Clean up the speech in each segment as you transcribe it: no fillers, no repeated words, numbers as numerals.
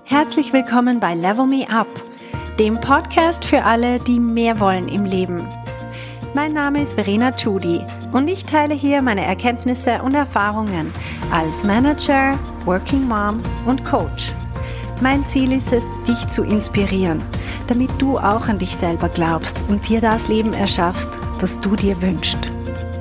Herzlich willkommen bei Level Me Up, dem Podcast für alle, die mehr wollen im Leben. Mein Name ist Verena Tschudi und ich teile hier meine Erkenntnisse und Erfahrungen als Manager, Working Mom und Coach. Mein Ziel ist es, dich zu inspirieren, damit du auch an dich selber glaubst und dir das Leben erschaffst, das du dir wünschst.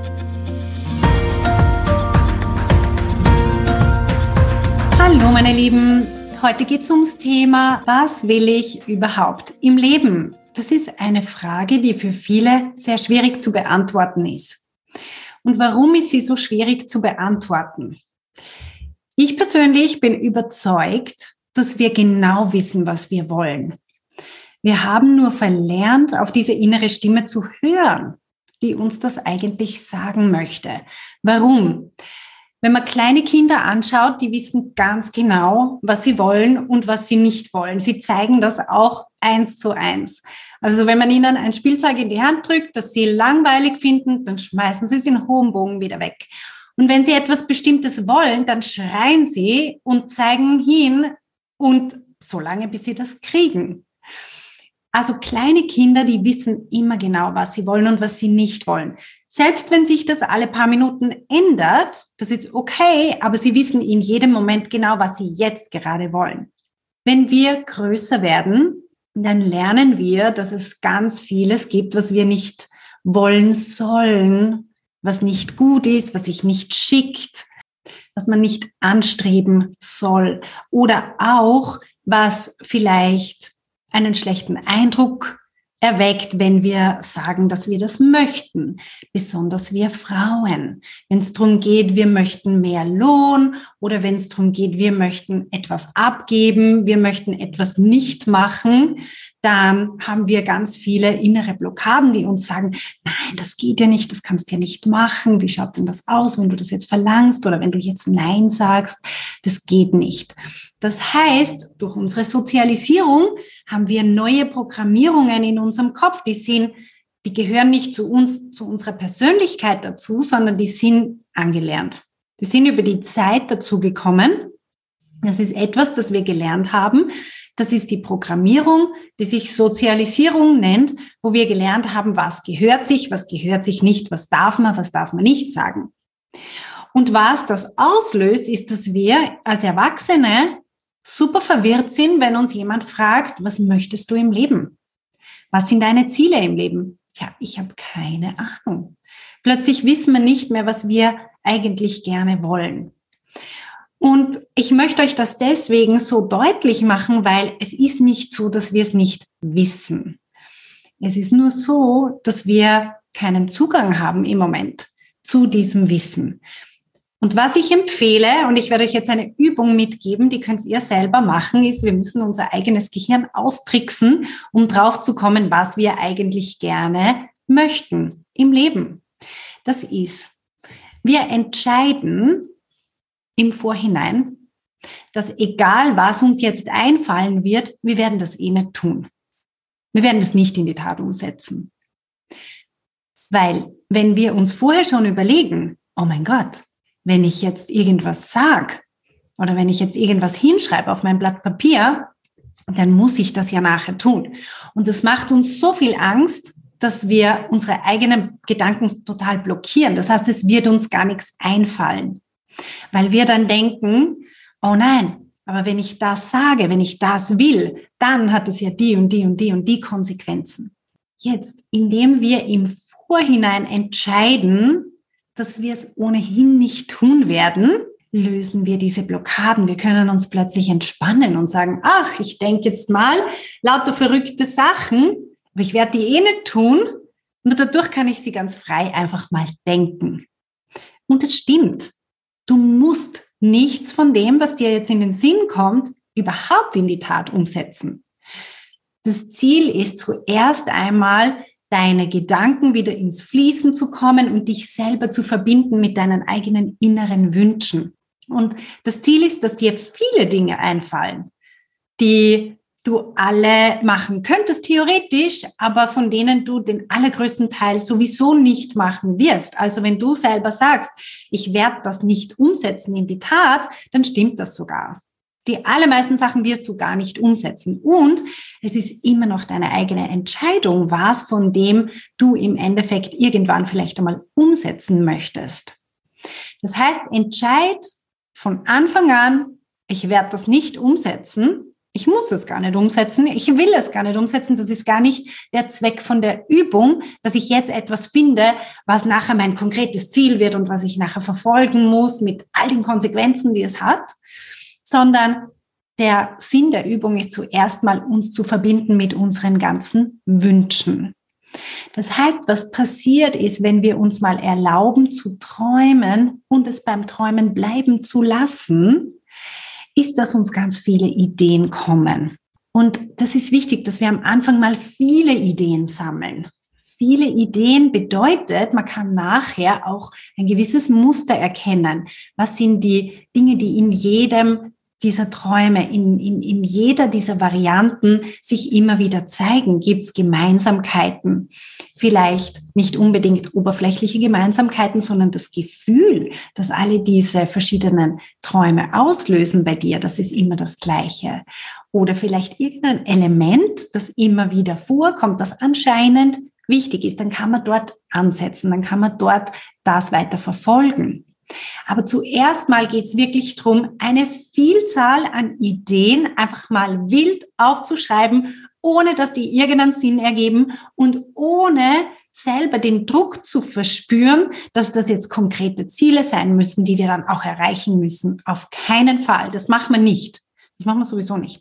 Hallo meine Lieben, heute geht es ums Thema, was will ich überhaupt im Leben? Das ist eine Frage, die für viele sehr schwierig zu beantworten ist. Und warum ist sie so schwierig zu beantworten? Ich persönlich bin überzeugt, dass wir genau wissen, was wir wollen. Wir haben nur verlernt, auf diese innere Stimme zu hören, die uns das eigentlich sagen möchte. Warum? Wenn man kleine Kinder anschaut, die wissen ganz genau, was sie wollen und was sie nicht wollen. Sie zeigen das auch 1:1. Also wenn man ihnen ein Spielzeug in die Hand drückt, das sie langweilig finden, dann schmeißen sie es in hohem Bogen wieder weg. Und wenn sie etwas Bestimmtes wollen, dann schreien sie und zeigen hin und so lange, bis sie das kriegen. Also kleine Kinder, die wissen immer genau, was sie wollen und was sie nicht wollen. Selbst wenn sich das alle paar Minuten ändert, das ist okay, aber sie wissen in jedem Moment genau, was sie jetzt gerade wollen. Wenn wir größer werden, dann lernen wir, dass es ganz vieles gibt, was wir nicht wollen sollen, was nicht gut ist, was sich nicht schickt, was man nicht anstreben soll oder auch, was vielleicht einen schlechten Eindruck erweckt, wenn wir sagen, dass wir das möchten, besonders wir Frauen. Wenn es darum geht, wir möchten mehr Lohn oder wenn es darum geht, wir möchten etwas abgeben, wir möchten etwas nicht machen, dann haben wir ganz viele innere Blockaden, die uns sagen, nein, das geht ja nicht, das kannst du ja nicht machen. Wie schaut denn das aus, wenn du das jetzt verlangst oder wenn du jetzt Nein sagst? Das geht nicht. Das heißt, durch unsere Sozialisierung haben wir neue Programmierungen in unserem Kopf, die gehören nicht zu uns, zu unserer Persönlichkeit dazu, sondern die sind angelernt. Die sind über die Zeit dazu gekommen. Das ist etwas, das wir gelernt haben. Das ist die Programmierung, die sich Sozialisierung nennt, wo wir gelernt haben, was gehört sich nicht, was darf man nicht sagen. Und was das auslöst, ist, dass wir als Erwachsene super verwirrt sind, wenn uns jemand fragt, was möchtest du im Leben? Was sind deine Ziele im Leben? Ja, ich habe keine Ahnung. Plötzlich wissen wir nicht mehr, was wir eigentlich gerne wollen. Und ich möchte euch das deswegen so deutlich machen, weil es ist nicht so, dass wir es nicht wissen. Es ist nur so, dass wir keinen Zugang haben im Moment zu diesem Wissen. Und was ich empfehle, und ich werde euch jetzt eine Übung mitgeben, die könnt ihr selber machen, ist, wir müssen unser eigenes Gehirn austricksen, um drauf zu kommen, was wir eigentlich gerne möchten im Leben. Das ist, wir entscheiden im Vorhinein, dass egal was uns jetzt einfallen wird, wir werden das eh nicht tun. Wir werden das nicht in die Tat umsetzen. Weil wenn wir uns vorher schon überlegen, oh mein Gott, wenn ich jetzt irgendwas sage oder wenn ich jetzt irgendwas hinschreibe auf mein Blatt Papier, dann muss ich das ja nachher tun. Und das macht uns so viel Angst, dass wir unsere eigenen Gedanken total blockieren. Das heißt, es wird uns gar nichts einfallen. Weil wir dann denken, oh nein, aber wenn ich das sage, wenn ich das will, dann hat es ja die und die und die und die Konsequenzen. Jetzt, indem wir im Vorhinein entscheiden, dass wir es ohnehin nicht tun werden, lösen wir diese Blockaden. Wir können uns plötzlich entspannen und sagen, ach, ich denke jetzt mal lauter verrückte Sachen, aber ich werde die eh nicht tun und dadurch kann ich sie ganz frei einfach mal denken. Und es stimmt. Du musst nichts von dem, was dir jetzt in den Sinn kommt, überhaupt in die Tat umsetzen. Das Ziel ist zuerst einmal, deine Gedanken wieder ins Fließen zu kommen und dich selber zu verbinden mit deinen eigenen inneren Wünschen. Und das Ziel ist, dass dir viele Dinge einfallen, die du alle machen könntest, theoretisch, aber von denen du den allergrößten Teil sowieso nicht machen wirst. Also wenn du selber sagst, ich werde das nicht umsetzen in die Tat, dann stimmt das sogar. Die allermeisten Sachen wirst du gar nicht umsetzen. Und es ist immer noch deine eigene Entscheidung, was von dem du im Endeffekt irgendwann vielleicht einmal umsetzen möchtest. Das heißt, entscheid von Anfang an, ich werde das nicht umsetzen. Ich muss es gar nicht umsetzen. Ich will es gar nicht umsetzen. Das ist gar nicht der Zweck von der Übung, dass ich jetzt etwas finde, was nachher mein konkretes Ziel wird und was ich nachher verfolgen muss mit all den Konsequenzen, die es hat, sondern der Sinn der Übung ist zuerst mal, uns zu verbinden mit unseren ganzen Wünschen. Das heißt, was passiert ist, wenn wir uns mal erlauben zu träumen und es beim Träumen bleiben zu lassen, ist, dass uns ganz viele Ideen kommen. Und das ist wichtig, dass wir am Anfang mal viele Ideen sammeln. Viele Ideen bedeutet, man kann nachher auch ein gewisses Muster erkennen. Was sind die Dinge, die in jedem dieser Träume, in jeder dieser Varianten sich immer wieder zeigen? Gibt es Gemeinsamkeiten? Vielleicht nicht unbedingt oberflächliche Gemeinsamkeiten, sondern das Gefühl, dass alle diese verschiedenen Träume auslösen bei dir, das ist immer das Gleiche. Oder vielleicht irgendein Element, das immer wieder vorkommt, das anscheinend wichtig ist, dann kann man dort ansetzen, dann kann man dort das weiter verfolgen. Aber zuerst mal geht es wirklich darum, eine Vielzahl an Ideen einfach mal wild aufzuschreiben, ohne dass die irgendeinen Sinn ergeben und ohne selber den Druck zu verspüren, dass das jetzt konkrete Ziele sein müssen, die wir dann auch erreichen müssen. Auf keinen Fall. Das machen wir nicht. Das machen wir sowieso nicht.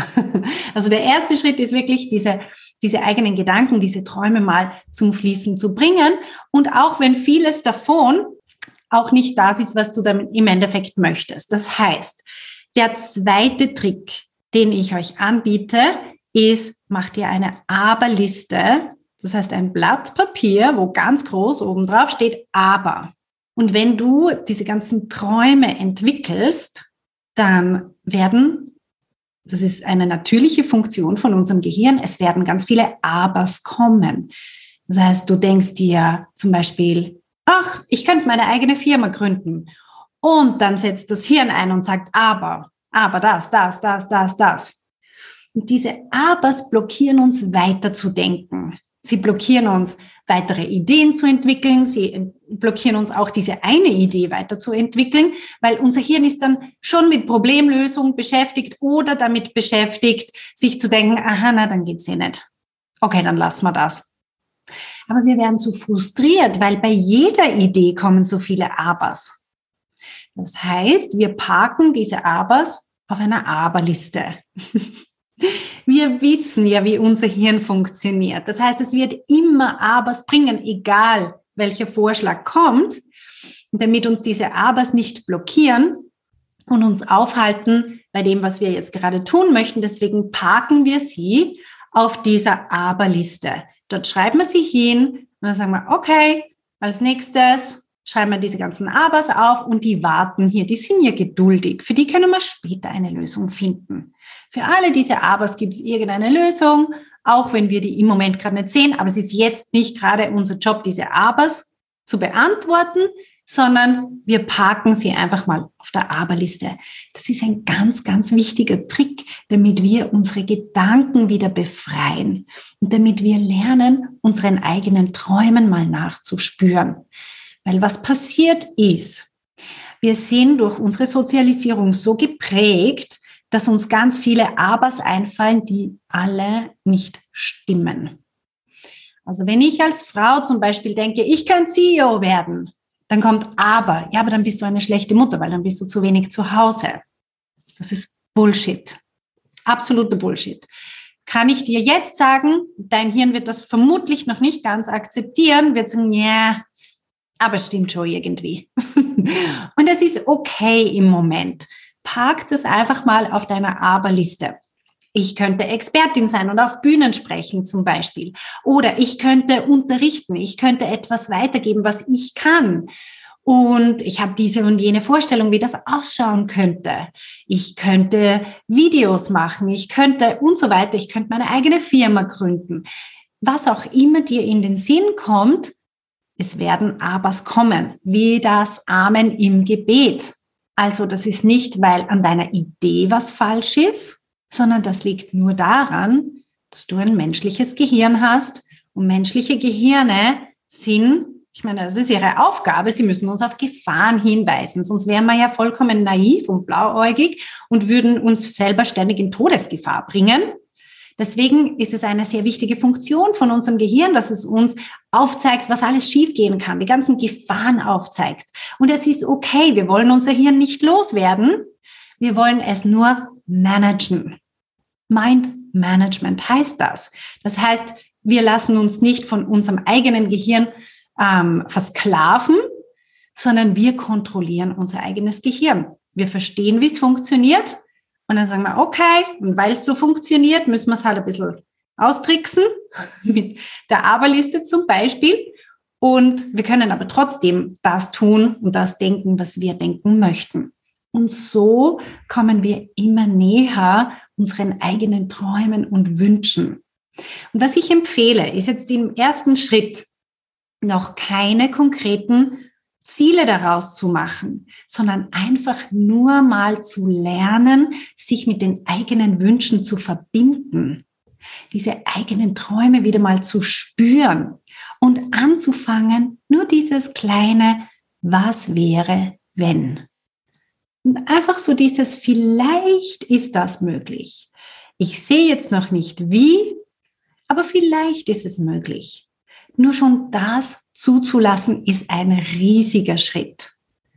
Also der erste Schritt ist wirklich, diese eigenen Gedanken, diese Träume mal zum Fließen zu bringen. Und auch wenn vieles davon auch nicht das ist, was du damit im Endeffekt möchtest. Das heißt, der zweite Trick, den ich euch anbiete, ist, mach dir eine Aber-Liste. Das heißt, ein Blatt Papier, wo ganz groß oben drauf steht Aber. Und wenn du diese ganzen Träume entwickelst, dann das ist eine natürliche Funktion von unserem Gehirn, es werden ganz viele Abers kommen. Das heißt, du denkst dir zum Beispiel, ach, ich könnte meine eigene Firma gründen. Und dann setzt das Hirn ein und sagt, aber das. Und diese Abers blockieren uns weiter zu denken. Sie blockieren uns, weitere Ideen zu entwickeln. Sie blockieren uns auch, diese eine Idee weiterzuentwickeln, weil unser Hirn ist dann schon mit Problemlösung beschäftigt oder damit beschäftigt, sich zu denken, aha, na, dann geht's eh nicht. Okay, dann lassen wir das. Aber wir werden so frustriert, weil bei jeder Idee kommen so viele Abers. Das heißt, wir parken diese Abers auf einer Aber-Liste. Wir wissen ja, wie unser Hirn funktioniert. Das heißt, es wird immer Abers bringen, egal welcher Vorschlag kommt, damit uns diese Abers nicht blockieren und uns aufhalten bei dem, was wir jetzt gerade tun möchten. Deswegen parken wir sie auf dieser Aber-Liste. Dort schreiben wir sie hin und dann sagen wir, okay, als nächstes schreiben wir diese ganzen Abers auf und die warten hier, die sind ja geduldig. Für die können wir später eine Lösung finden. Für alle diese Abers gibt es irgendeine Lösung, auch wenn wir die im Moment gerade nicht sehen, aber es ist jetzt nicht gerade unser Job, diese Abers zu beantworten, sondern wir parken sie einfach mal auf der Aber-Liste. Das ist ein ganz, ganz wichtiger Trick, damit wir unsere Gedanken wieder befreien und damit wir lernen, unseren eigenen Träumen mal nachzuspüren. Weil was passiert ist, wir sind durch unsere Sozialisierung so geprägt, dass uns ganz viele Abers einfallen, die alle nicht stimmen. Also wenn ich als Frau zum Beispiel denke, ich kann CEO werden, dann kommt aber. Ja, aber dann bist du eine schlechte Mutter, weil dann bist du zu wenig zu Hause. Das ist Bullshit. Absoluter Bullshit. Kann ich dir jetzt sagen, dein Hirn wird das vermutlich noch nicht ganz akzeptieren, wird sagen, ja, aber es stimmt schon irgendwie. Und das ist okay im Moment. Park das einfach mal auf deiner Aber-Liste. Ich könnte Expertin sein und auf Bühnen sprechen zum Beispiel. Oder ich könnte unterrichten, ich könnte etwas weitergeben, was ich kann. Und ich habe diese und jene Vorstellung, wie das ausschauen könnte. Ich könnte Videos machen, ich könnte und so weiter. Ich könnte meine eigene Firma gründen. Was auch immer dir in den Sinn kommt, es werden Abers kommen, wie das Amen im Gebet. Also das ist nicht, weil an deiner Idee was falsch ist, sondern das liegt nur daran, dass du ein menschliches Gehirn hast. Und menschliche Gehirne sind, ich meine, das ist ihre Aufgabe, sie müssen uns auf Gefahren hinweisen, sonst wären wir ja vollkommen naiv und blauäugig und würden uns selber ständig in Todesgefahr bringen. Deswegen ist es eine sehr wichtige Funktion von unserem Gehirn, dass es uns aufzeigt, was alles schiefgehen kann, die ganzen Gefahren aufzeigt. Und es ist okay, wir wollen unser Hirn nicht loswerden, wir wollen es nur managen. Mind Management heißt das. Das heißt, wir lassen uns nicht von unserem eigenen Gehirn versklaven, sondern wir kontrollieren unser eigenes Gehirn. Wir verstehen, wie es funktioniert und dann sagen wir, okay, und weil es so funktioniert, müssen wir es halt ein bisschen austricksen, mit der Aber-Liste zum Beispiel. Und wir können aber trotzdem das tun und das denken, was wir denken möchten. Und so kommen wir immer näher unseren eigenen Träumen und Wünschen. Und was ich empfehle, ist jetzt im ersten Schritt noch keine konkreten Ziele daraus zu machen, sondern einfach nur mal zu lernen, sich mit den eigenen Wünschen zu verbinden, diese eigenen Träume wieder mal zu spüren und anzufangen, nur dieses kleine Was wäre, wenn. Und einfach so dieses vielleicht ist das möglich. Ich sehe jetzt noch nicht wie, aber vielleicht ist es möglich. Nur schon das zuzulassen, ist ein riesiger Schritt.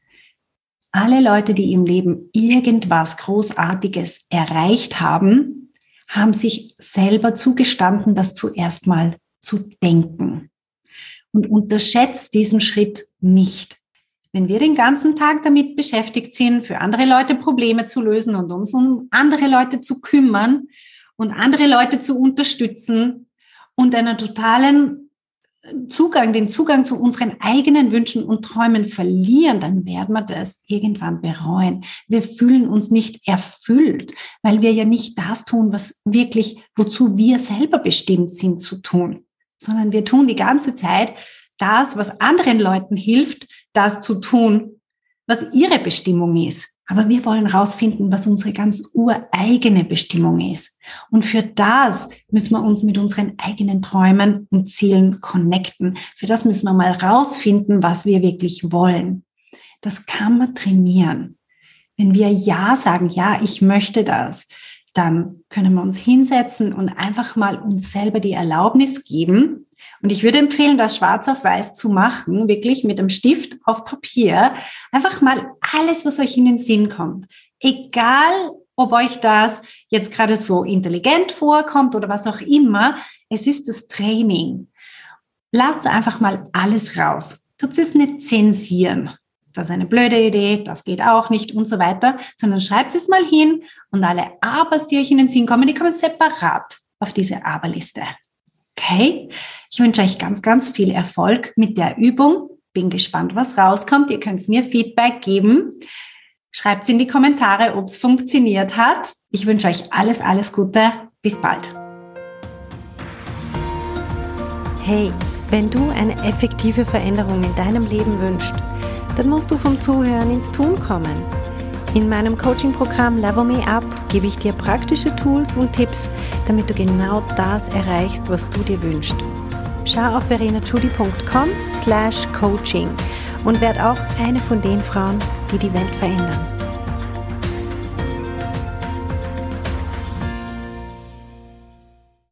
Alle Leute, die im Leben irgendwas Großartiges erreicht haben, haben sich selber zugestanden, das zuerst mal zu denken. Und unterschätzt diesen Schritt nicht. Wenn wir den ganzen Tag damit beschäftigt sind, für andere Leute Probleme zu lösen und uns um andere Leute zu kümmern und andere Leute zu unterstützen und den Zugang zu unseren eigenen Wünschen und Träumen verlieren, dann werden wir das irgendwann bereuen. Wir fühlen uns nicht erfüllt, weil wir ja nicht das tun, wozu wir selber bestimmt sind zu tun, sondern wir tun die ganze Zeit das, was anderen Leuten hilft, das zu tun, was ihre Bestimmung ist. Aber wir wollen rausfinden, was unsere ganz ureigene Bestimmung ist. Und für das müssen wir uns mit unseren eigenen Träumen und Zielen connecten. Für das müssen wir mal rausfinden, was wir wirklich wollen. Das kann man trainieren. Wenn wir Ja sagen, ja, ich möchte das, dann können wir uns hinsetzen und einfach mal uns selber die Erlaubnis geben. Und ich würde empfehlen, das schwarz auf weiß zu machen, wirklich mit einem Stift auf Papier. Einfach mal alles, was euch in den Sinn kommt. Egal, ob euch das jetzt gerade so intelligent vorkommt oder was auch immer. Es ist das Training. Lasst einfach mal alles raus. Tut es nicht zensieren. Das ist eine blöde Idee, das geht auch nicht und so weiter, sondern schreibt es mal hin und alle Abers, die euch in den Sinn kommen, die kommen separat auf diese Aberliste. Okay? Ich wünsche euch ganz, ganz viel Erfolg mit der Übung. Bin gespannt, was rauskommt. Ihr könnt mir Feedback geben. Schreibt es in die Kommentare, ob es funktioniert hat. Ich wünsche euch alles, alles Gute. Bis bald. Hey, wenn du eine effektive Veränderung in deinem Leben wünschst, dann musst du vom Zuhören ins Tun kommen. In meinem Coaching-Programm Level Me Up gebe ich dir praktische Tools und Tipps, damit du genau das erreichst, was du dir wünschst. Schau auf verenachudi.com/coaching und werd auch eine von den Frauen, die die Welt verändern.